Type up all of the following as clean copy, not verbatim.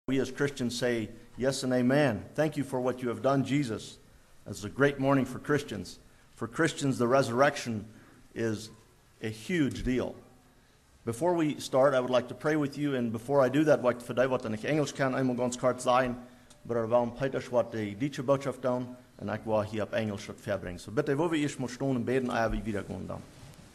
We as Christians say yes and amen. Thank you for what you have done, Jesus. It's a great morning for Christians. For Christians, the resurrection is a huge deal. Before we start, I would like to pray with you, and before I do that, wil ik voor die wat in Engels kan, eenmaal ganz kort zijn, maar waarom Peters wat die Duitse boodschap doen, en ik wil hier op Engels wat verbrengen. So bitte, wo wir eerst mal stehen und beten, ehe wir wieder gehen dann.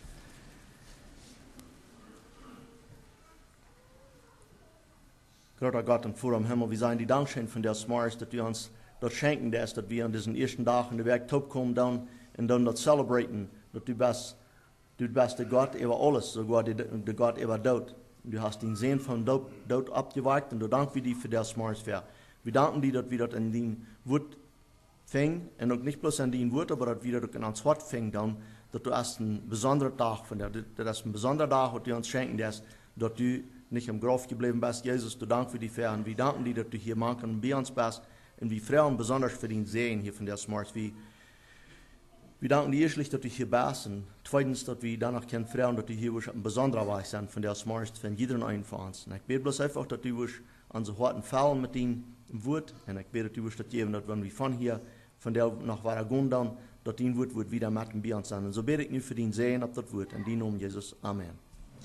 Großer Gott und Vater im Himmel, wir seien die Dankschön von der Smars, dass du uns das schenken lässt, dass wir an diesen ersten Tag in der Werk top kommen dann und dann das celebraten, dass du bist der Gott über alles, sogar der Gott über Tod. Du hast den Sinn von Tod abgeweicht und du danken dir für das Smars. Wir danken dir, dass wir das in den Wort fingen und auch nicht bloß an den Wort, aber dass wir das in uns Wort fingen dann, dass du hast einen besonderen Tag von der, das ist ein besonderer Tag, den du uns schenken lässt, dass du nicht im Grab geblieben bist. Jesus, du dank für die Fähr und wir danken dir, dass du hier manchen und bei uns bist und wir freuen besonders für den Sehen hier von der Smars. Wir danken dir erstlich, dass du hier bist und zweitens, dass wir danach können freuen, dass du hier ein besonderer Weise sind von der Smars, von jedem einen von uns. Und ich bete bloß einfach, dass du an so harten Fallen mit ihm Wort und ich bete, dass du das geben, dass wenn wir von hier, von der nach weiter gehen dann, dass dein Wort wird wieder mit bei uns sein. Und so bete ich nur für den Sehen ab das Wort. In deinem Namen, Jesus. Amen.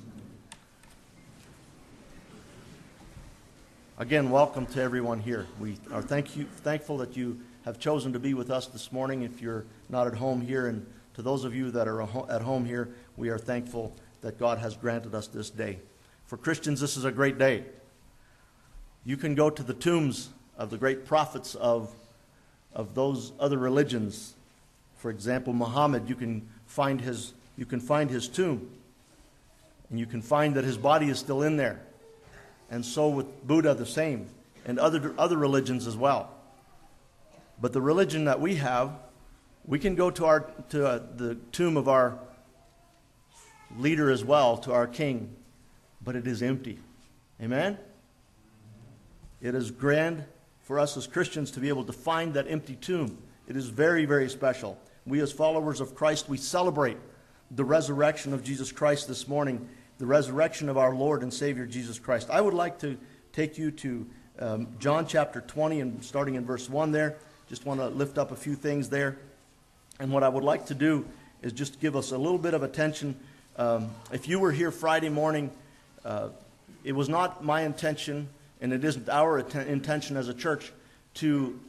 Again, welcome to everyone here. We are thankful that you have chosen to be with us this morning if you're not at home here. And to those of you that are at home here, we are thankful that God has granted us this day. For Christians, this is a great day. You can go to the tombs of the great prophets of those other religions. For example, Muhammad, you can find his tomb. And you can find that his body is still in there. And so with Buddha the same, and other religions as well. But the religion that we have, we can go to the tomb of our leader as well, to our king, but it is empty. Amen? It is grand for us as Christians to be able to find that empty tomb. It is very, very special. We as followers of Christ, we celebrate the resurrection of Jesus Christ this morning, the resurrection of our Lord and Savior Jesus Christ. I would like to take you to John chapter 20 and starting in verse 1 there. Just want to lift up a few things there. And what I would like to do is just give us a little bit of attention. If you were here Friday morning, it was not my intention, and it isn't our intention as a church to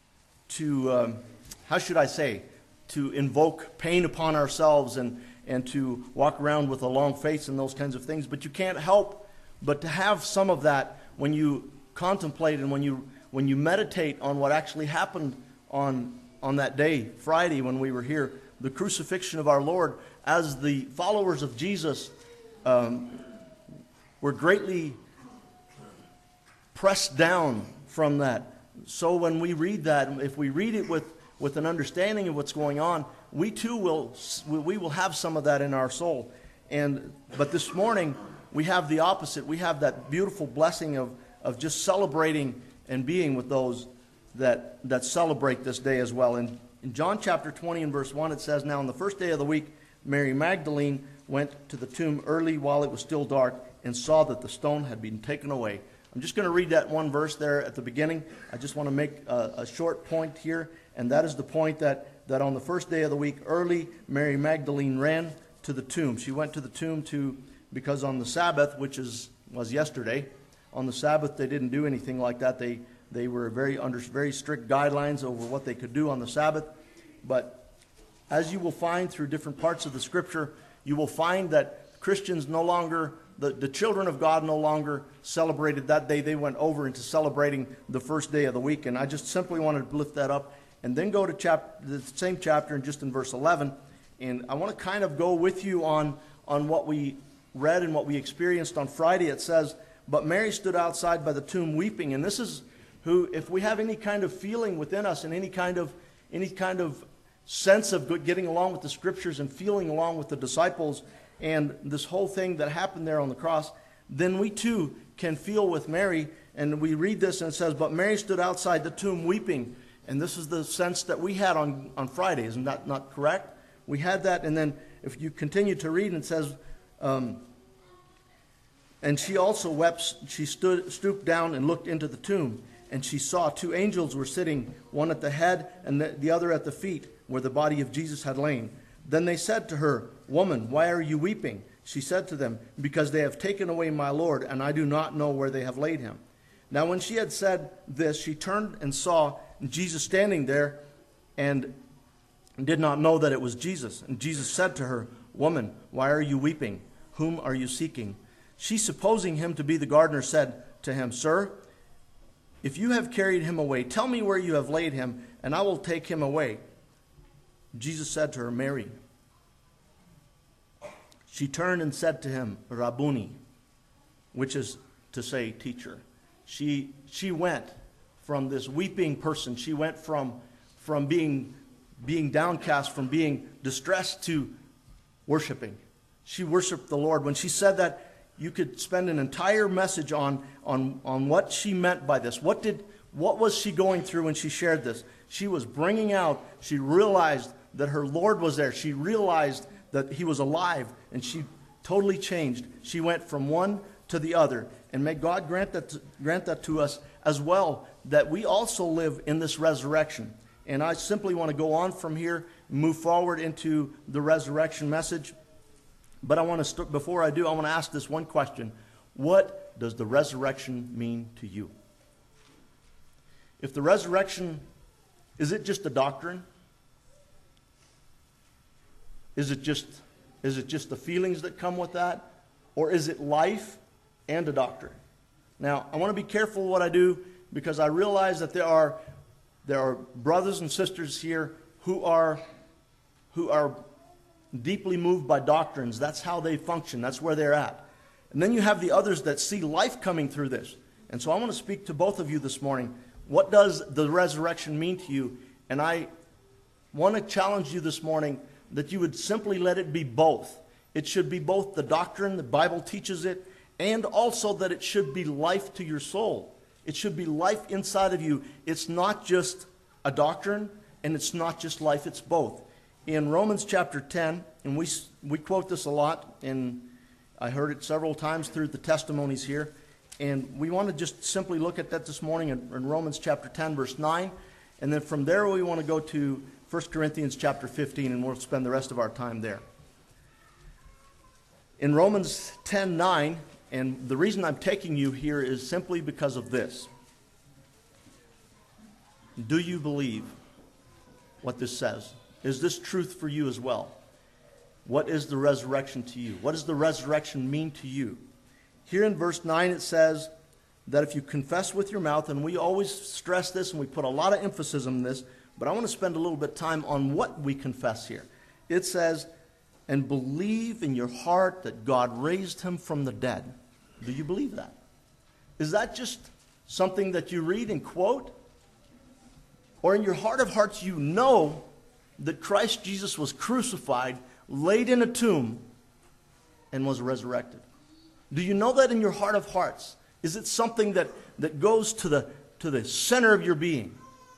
how should I say, to invoke pain upon ourselves and to walk around with a long face and those kinds of things. But you can't help but to have some of that when you contemplate and when you meditate on what actually happened on that day, Friday, when we were here, the crucifixion of our Lord. As the followers of Jesus were greatly pressed down from that. So when we read that, if we read it with an understanding of what's going on, we too will have some of that in our soul. But this morning, we have the opposite. We have that beautiful blessing of just celebrating and being with those that celebrate this day as well. In John chapter 20 and verse 1, it says, "Now on the first day of the week, Mary Magdalene went to the tomb early while it was still dark and saw that the stone had been taken away." I'm just going to read that one verse there at the beginning. I just want to make a short point here, and that is the point that on the first day of the week, early, Mary Magdalene ran to the tomb. She went to the tomb because on the Sabbath, which was yesterday, on the Sabbath they didn't do anything like that. They were under very strict guidelines over what they could do on the Sabbath. But as you will find through different parts of the Scripture, you will find that Christians no longer, the children of God no longer celebrated that day. They went over into celebrating the first day of the week. And I just simply wanted to lift that up and then go to the same chapter and just in verse 11. And I want to kind of go with you on what we read and what we experienced on Friday. It says, "But Mary stood outside by the tomb weeping." And this is who, if we have any kind of feeling within us and any kind of sense of getting along with the Scriptures and feeling along with the disciples and this whole thing that happened there on the cross, then we too can feel with Mary. And we read this and it says, "But Mary stood outside the tomb weeping." And this is the sense that we had on Friday. Isn't that not correct? We had that. And then if you continue to read, it says, And she also wept. She stooped down and looked into the tomb. And she saw 2 angels were sitting, one at the head and the other at the feet, where the body of Jesus had lain. Then they said to her, "Woman, why are you weeping?" She said to them, "Because they have taken away my Lord, and I do not know where they have laid him." Now when she had said this, she turned and saw Jesus standing there, and did not know that it was Jesus. And Jesus said to her, "Woman, why are you weeping? Whom are you seeking?" She, supposing him to be the gardener, said to him, "Sir, if you have carried him away, tell me where you have laid him, and I will take him away." Jesus said to her, "Mary." She turned and said to him, "Rabboni," which is to say, teacher. She went from this weeping person. She went from being downcast, from being distressed, to worshiping. She worshiped the Lord. When she said that, you could spend an entire message on what she meant by this. What was she going through when she shared this? She was bringing out, she realized that her Lord was there. She realized that he was alive, and she totally changed. She went from one to the other. And may God grant that to us as well, that we also live in this resurrection. And I simply want to go on from here, move forward into the resurrection message. But I want to before I do, I want to ask this one question. What does the resurrection mean to you? If the resurrection, is it just a doctrine? Is it just the feelings that come with that? Or is it life and a doctrine? Now, I want to be careful what I do, because I realize that there are brothers and sisters here who are deeply moved by doctrines. That's how they function. That's where they're at. And then you have the others that see life coming through this. And so I want to speak to both of you this morning. What does the resurrection mean to you? And I want to challenge you this morning that you would simply let it be both. It should be both the doctrine, the Bible teaches it, and also that it should be life to your soul. It should be life inside of you. It's not just a doctrine, and it's not just life, it's both. In Romans chapter 10, and we quote this a lot, and I heard it several times through the testimonies here, and we want to just simply look at that this morning in Romans chapter 10, verse 9, and then from there we want to go to 1 Corinthians chapter 15, and we'll spend the rest of our time there. In Romans 10:9, and the reason I'm taking you here is simply because of this. Do you believe what this says? Is this truth for you as well? What is the resurrection to you? What does the resurrection mean to you? Here in verse 9 it says that if you confess with your mouth, and we always stress this and we put a lot of emphasis on this, but I want to spend a little bit of time on what we confess here. It says, and believe in your heart that God raised him from the dead. Do you believe that? Is that just something that you read and quote? Or in your heart of hearts you know that Christ Jesus was crucified, laid in a tomb, and was resurrected? Do you know that in your heart of hearts? Is it something that goes to the center of your being?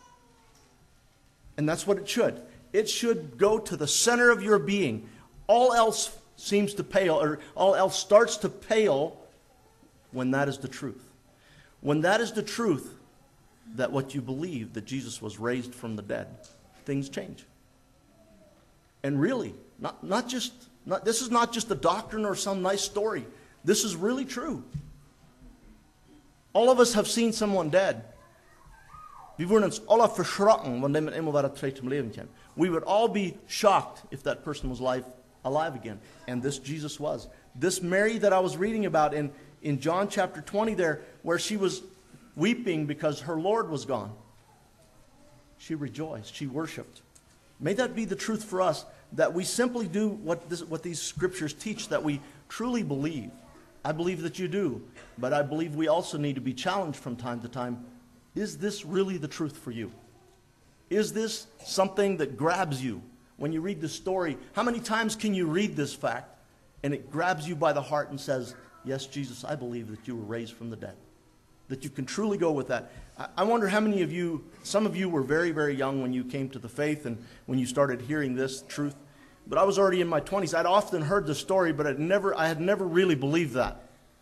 And that's what it should. It should go to the center of your being. All else seems to pale, or all else starts to pale when that is the truth. When that is the truth, that what you believe, that Jesus was raised from the dead, things change. And really, this is not just a doctrine or some nice story. This is really true. All of us have seen someone dead. We worden ons alle verschrokken wanneer men eenmaal weer terug om leven kwam. We would all be shocked if that person was alive again. And this Jesus was. This Mary that I was reading about in John chapter 20 there, where she was weeping because her Lord was gone. She rejoiced. She worshiped. May that be the truth for us, that we simply do what these scriptures teach, that we truly believe. I believe that you do, but I believe we also need to be challenged from time to time. Is this really the truth for you? Is this something that grabs you? When you read the story, how many times can you read this fact and it grabs you by the heart and says, yes, Jesus, I believe that you were raised from the dead. That you can truly go with that. I wonder how many of you, some of you were very, very young when you came to the faith and when you started hearing this truth. But I was already in my 20s. I'd often heard the story, but I had never really believed that.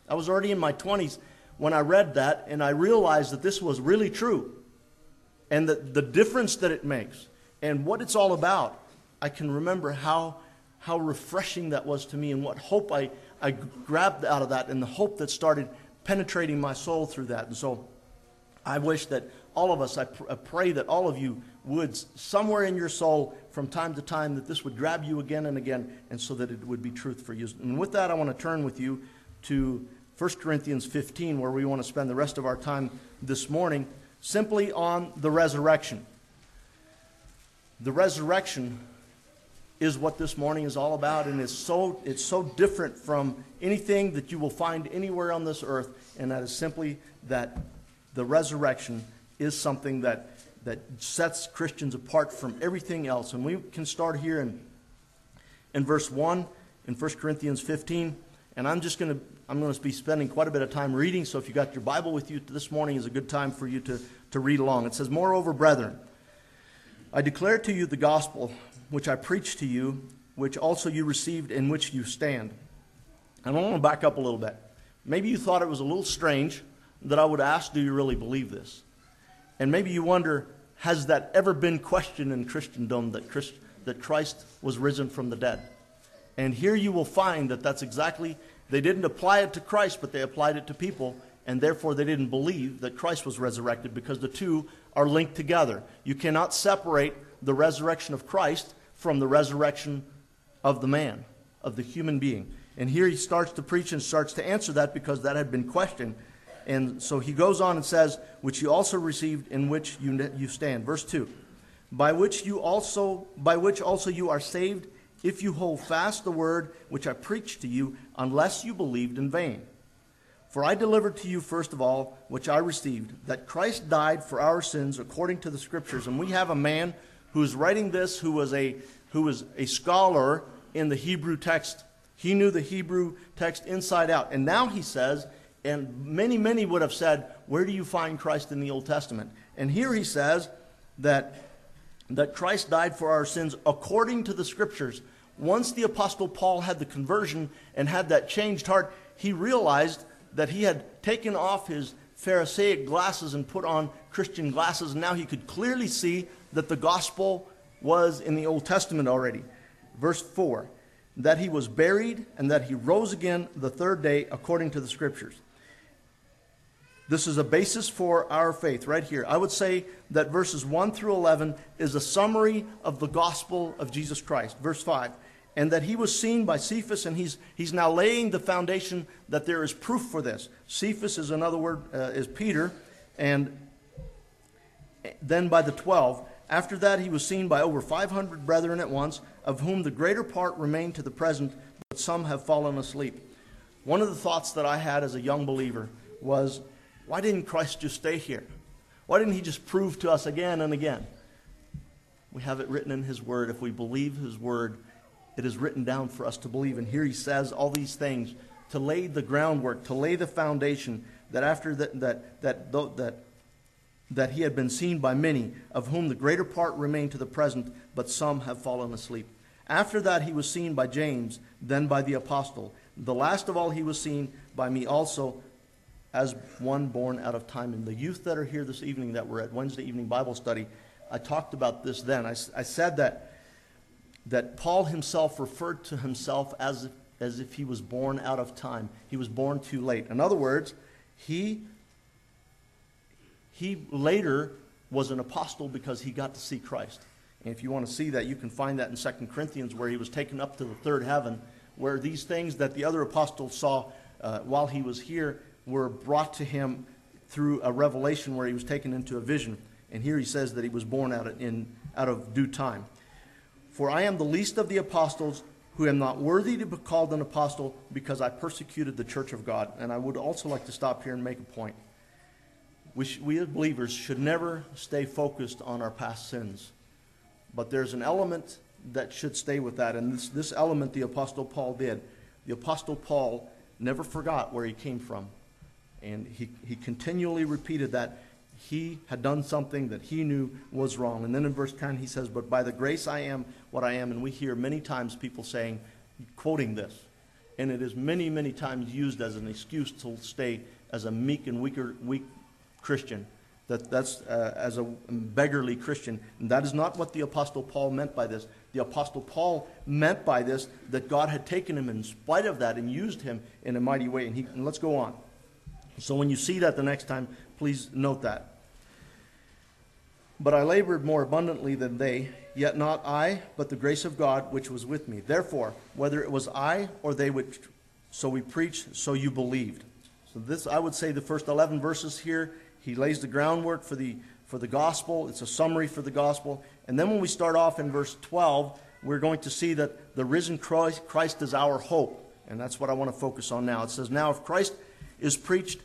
I was already in my 20s when I read that, and I realized that this was really true. And the difference that it makes and what it's all about. I can remember how refreshing that was to me, and what hope I grabbed out of that, and the hope that started penetrating my soul through that. And so I wish that all of us, I pray that all of you would, somewhere in your soul, from time to time, that this would grab you again and again, and so that it would be truth for you. And with that, I want to turn with you to 1 Corinthians 15, where we want to spend the rest of our time this morning, simply on the resurrection. The resurrection is what this morning is all about, and it's so different from anything that you will find anywhere on this earth, and that is simply that the resurrection is something that sets Christians apart from everything else. And we can start here in verse 1 in 1 Corinthians 15, and I'm going to be spending quite a bit of time reading, so if you got your Bible with you this morning is a good time for you to read along. It says, "Moreover, brethren, I declare to you the gospel which I preached to you, which also you received, in which you stand." And I want to back up a little bit. Maybe you thought it was a little strange that I would ask, do you really believe this? And maybe you wonder, has that ever been questioned in Christendom, that Christ was risen from the dead? And here you will find that that's exactly, they didn't apply it to Christ, but they applied it to people, and therefore they didn't believe that Christ was resurrected, because the two are linked together. You cannot separate the resurrection of Christ from the resurrection of the man, of the human being. And here he starts to preach and starts to answer that, because that had been questioned. And so he goes on and says, "Which you also received, in which you stand." Verse 2, by which also you are saved, if you hold fast the word which I preached to you, unless you believed in vain. For I delivered to you first of all, which I received, that Christ died for our sins according to the Scriptures." And we have a man who is writing this, who was a scholar in the Hebrew text. He knew the Hebrew text inside out. And now he says, and many would have said, where do you find Christ in the Old Testament? And here he says that Christ died for our sins according to the Scriptures. Once the Apostle Paul had the conversion and had that changed heart, he realized that he had taken off his Pharisaic glasses and put on Christian glasses, and now he could clearly see that the gospel was in the Old Testament already. Verse 4, that he was buried and that he rose again the third day according to the Scriptures. This is a basis for our faith right here. I would say that verses 1 through 11 is a summary of the gospel of Jesus Christ. Verse 5, and that he was seen by Cephas, and he's now laying the foundation that there is proof for this. Cephas is another word, is Peter, and then by the 12. After that he was seen by over 500 brethren at once, of whom the greater part remain to the present, but some have fallen asleep. One of the thoughts that I had as a young believer was, why didn't Christ just stay here? Why didn't he just prove to us again and again? We have it written in his word. If we believe his word, it is written down for us to believe. And here he says all these things to lay the groundwork, to lay the foundation, that after that he had been seen by many, of whom the greater part remain to the present, but some have fallen asleep. After that he was seen by James, then by the apostle. The last of all he was seen by me also, as one born out of time. And the youth that are here this evening that were at Wednesday evening Bible study, I talked about this then. I said that Paul himself referred to himself as if he was born out of time. He was born too late. In other words, he later was an apostle because he got to see Christ. And if you want to see that, you can find that in 2 Corinthians, where he was taken up to the third heaven, where these things that the other apostles saw while he was here were brought to him through a revelation, where he was taken into a vision. And here he says that he was born out of due time. For I am the least of the apostles, who am not worthy to be called an apostle, because I persecuted the church of God. And I would also like to stop here and make a point. We as believers should never stay focused on our past sins. But there's an element that should stay with that. And this element the Apostle Paul did. The Apostle Paul never forgot where he came from. And he continually repeated that he had done something that he knew was wrong. And then in verse 10 he says, but by the grace I am what I am. And we hear many times people saying, quoting this. and it is many, many times used as an excuse to stay as a meek and weak Christian. That's as a beggarly Christian. And that is not what the Apostle Paul meant by this. The Apostle Paul meant by this that God had taken him in spite of that and used him in a mighty way. And let's go on. So when you see that the next time, please note that. But I labored more abundantly than they, yet not I, but the grace of God which was with me. Therefore, whether it was I or they which, so we preached, so you believed. So this, I would say, the first 11 verses here, he lays the groundwork for the gospel. It's a summary for the gospel. And then when we start off in verse 12, we're going to see that the risen Christ is our hope. And that's what I want to focus on now. It says, now if Christ is preached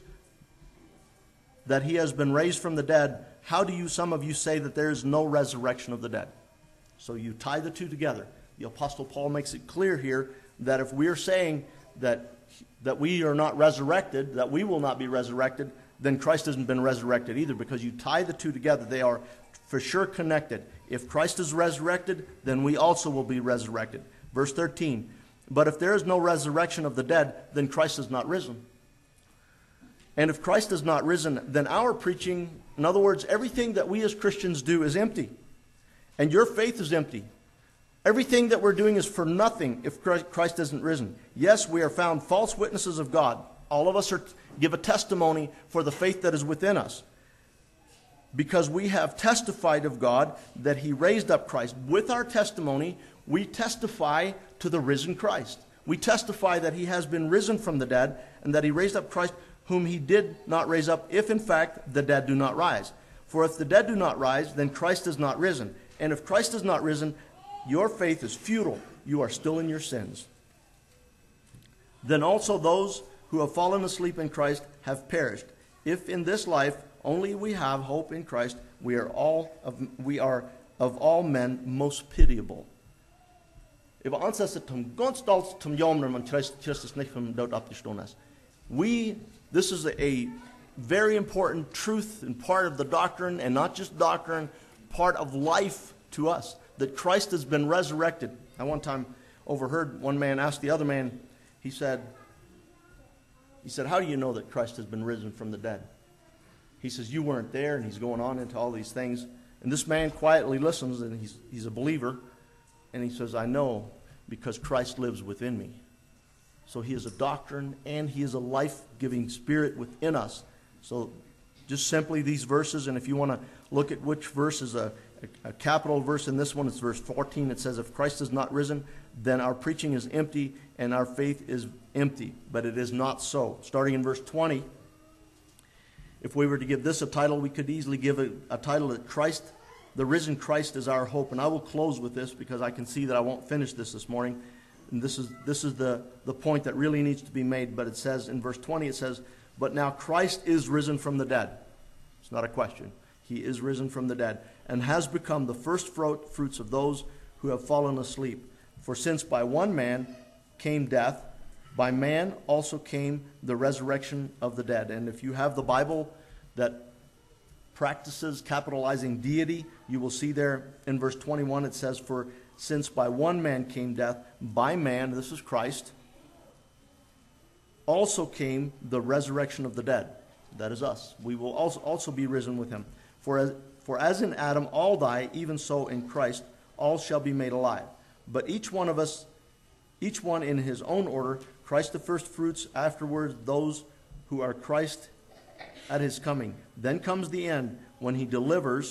that he has been raised from the dead, how do some of you say that there is no resurrection of the dead? So you tie the two together. The Apostle Paul makes it clear here that if we are saying that we are not resurrected, that we will not be resurrected, then Christ hasn't been resurrected either, because you tie the two together. They are for sure connected. If Christ is resurrected, then we also will be resurrected. Verse 13, but if there is no resurrection of the dead, then Christ is not risen. And if Christ is not risen, then our preaching, in other words, everything that we as Christians do is empty. And your faith is empty. Everything that we're doing is for nothing if Christ isn't risen. Yes, we are found false witnesses of God. All of us give a testimony for the faith that is within us, because we have testified of God that he raised up Christ. With our testimony, we testify to the risen Christ. We testify that he has been risen from the dead and that he raised up Christ, whom he did not raise up, if in fact the dead do not rise. For if the dead do not rise, then Christ is not risen. And if Christ is not risen, your faith is futile. You are still in your sins. Then also those who have fallen asleep in Christ have perished. If in this life only we have hope in Christ, we are of all men most pitiable. This is a very important truth and part of the doctrine, and not just doctrine, part of life to us, that Christ has been resurrected. I one time overheard one man ask the other man, he said, how do you know that Christ has been risen from the dead? He says, you weren't there, and he's going on into all these things. And this man quietly listens, and he's a believer, and he says, I know because Christ lives within me. So he is a doctrine, and he is a life-giving spirit within us. So just simply these verses, and if you want to look at which verse is a capital verse in this one, it's verse 14. It says, if Christ is not risen, then our preaching is empty and our faith is empty. But it is not so. Starting in verse 20, if we were to give this a title, we could easily give a title that Christ, the risen Christ is our hope. And I will close with this because I can see that I won't finish this morning. And this is the point that really needs to be made. But it says in verse 20, it says, but now Christ is risen from the dead. It's not a question. He is risen from the dead, and has become the first fruits of those who have fallen asleep. For since by one man came death, by man also came the resurrection of the dead. And if you have the Bible that practices capitalizing deity, you will see there in verse 21 it says, for since by one man came death, by man, this is Christ, also came the resurrection of the dead. That is us. We will also be risen with him. For as in Adam all die, even so in Christ all shall be made alive. But each one in his own order, Christ the first fruits, afterwards those who are Christ at his coming. Then comes the end, when he delivers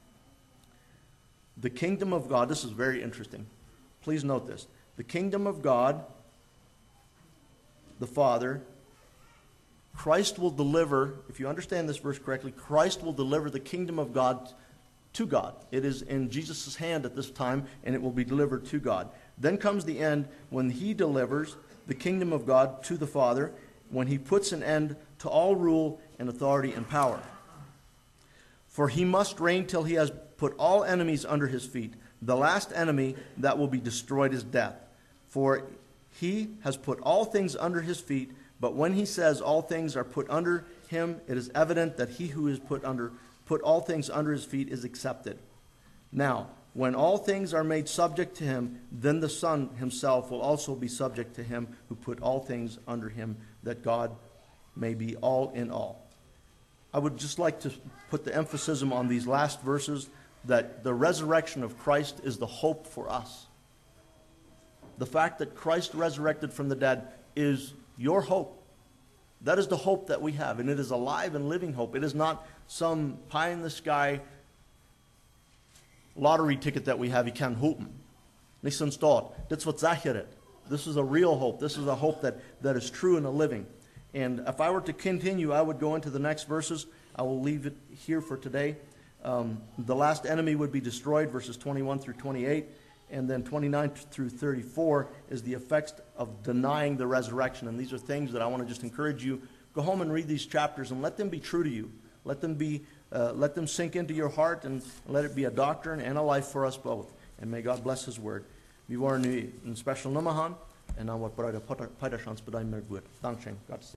the kingdom of God. This is very interesting. Please note this. The kingdom of God, the Father, Christ will deliver, if you understand this verse correctly, Christ will deliver the kingdom of God to God. It is in Jesus' hand at this time, and it will be delivered to God. Then comes the end when he delivers the kingdom of God to the Father, when he puts an end to all rule and authority and power. For he must reign till he has put all enemies under his feet. The last enemy that will be destroyed is death. For he has put all things under his feet. But when he says all things are put under him, it is evident that he who is put all things under his feet is accepted. Now, When all things are made subject to him, then the Son himself will also be subject to him who put all things under him, that God may be all in all. I would just like to put the emphasis on these last verses, that the resurrection of Christ is the hope for us. The fact that Christ resurrected from the dead is your hope. That is the hope that we have, and it is a live and living hope. It is not some pie-in-the-sky lottery ticket that we have. You can't hope. Listen, start. That's what Zachariah. This is a real hope. This is a hope that is true and a living. And if I were to continue, I would go into the next verses. I will leave it here for today. The last enemy would be destroyed, verses 21 through 28. And then 29 through 34 is the effects of denying the resurrection. And these are things that I want to just encourage you. Go home and read these chapters and let them be true to you. Let them sink into your heart, and let it be a doctrine and a life for us both. And may God bless His word. Vi var nu en special namahan, and I want to put a chance, but I'm good. Thanks, God.